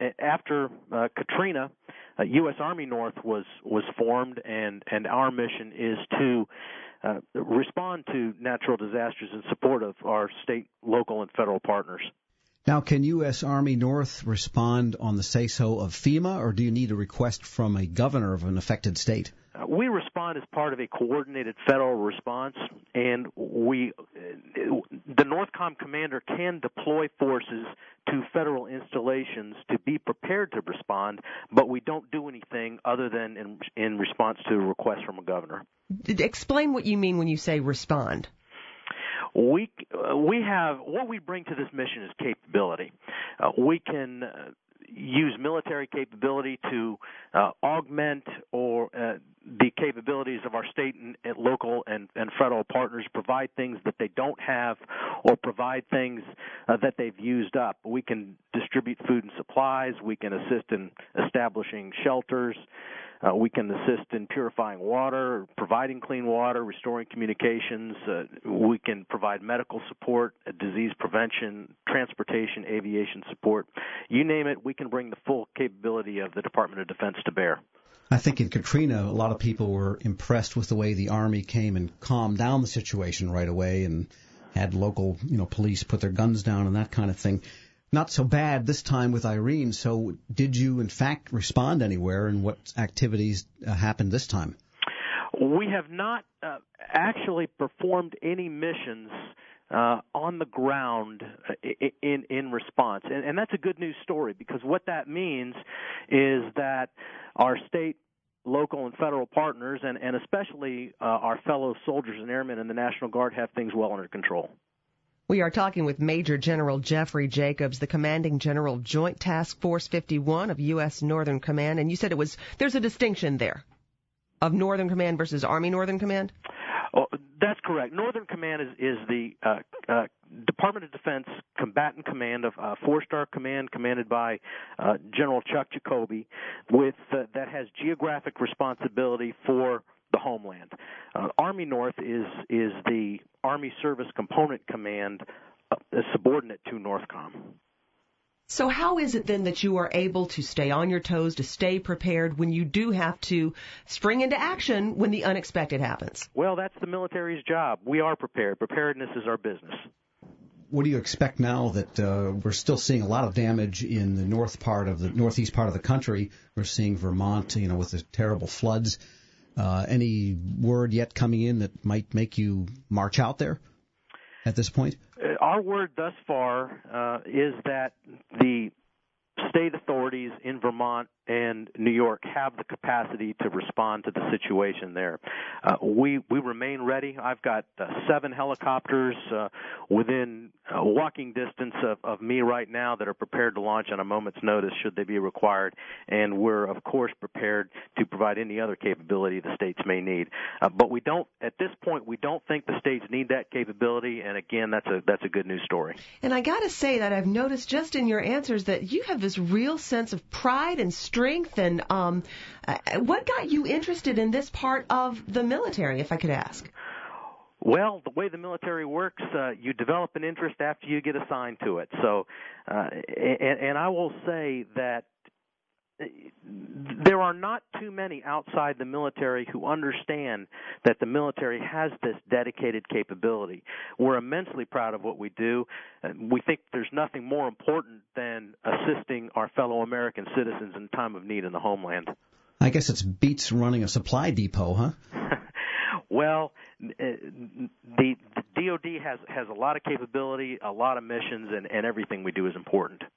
after Katrina, U.S. Army North was formed, and our mission is to respond to natural disasters in support of our state, local, and federal partners. Now, can U.S. Army North respond on the say-so of FEMA, or do you need a request from a governor of an affected state? We respond as part of a coordinated federal response, and the NORTHCOM commander can deploy forces to federal installations to be prepared to respond, but we don't do anything other than in response to a request from a governor. Explain what you mean when you say respond. We have what we bring to this mission is capability. We can use military capability to augment or the capabilities of our state and local and federal partners, provide things that they don't have or provide things that they've used up. We can distribute food and supplies. We can assist in establishing shelters. We can assist in purifying water, providing clean water, restoring communications. We can provide medical support, disease prevention, transportation, aviation support. You name it, we can bring the full capability of the Department of Defense to bear. I think in Katrina, a lot of people were impressed with the way the Army came and calmed down the situation right away and had local, police put their guns down and that kind of thing. Not so bad this time with Irene. So did you, in fact, respond anywhere, and what activities happened this time? We have not actually performed any missions on the ground in response. And that's a good news story, because what that means is that our state, local, and federal partners, and especially our fellow soldiers and airmen in the National Guard, have things well under control. We are talking with Major General Jeffrey Jacobs, the Commanding General of Joint Task Force 51 of U.S. Northern Command. And you said there's a distinction there of Northern Command versus Army Northern Command? Oh, that's correct. Northern Command is the Department of Defense Combatant Command of Four-Star Command, commanded by General Chuck Jacoby, that has geographic responsibility for the homeland. Army North is the Army Service Component Command, subordinate to NORTHCOM. So how is it then that you are able to stay on your toes, to stay prepared when you do have to spring into action when the unexpected happens? Well, that's the military's job. We are prepared. Preparedness is our business. What do you expect now that we're still seeing a lot of damage in the northeast part of the country? We're seeing Vermont, with the terrible floods. Any word yet coming in that might make you march out there at this point? Our word thus far is that the state authorities in Vermont and New York have the capacity to respond to the situation there. We remain ready. I've got 7 helicopters within walking distance of me right now that are prepared to launch on a moment's notice should they be required, and we're, of course, prepared to provide any other capability the states may need. But we don't, at this point, we don't think the states need that capability, and again, that's a good news story. And I got to say that I've noticed just in your answers that you have this real sense of pride and strength, and what got you interested in this part of the military, if I could ask? Well, the way the military works, you develop an interest after you get assigned to it. So, and I will say that there are not too many outside the military who understand that the military has this dedicated capability. We're immensely proud of what we do. We think there's nothing more important than assisting our fellow American citizens in time of need in the homeland. I guess it beats running a supply depot, huh? Well, the DOD has a lot of capability, a lot of missions, and everything we do is important.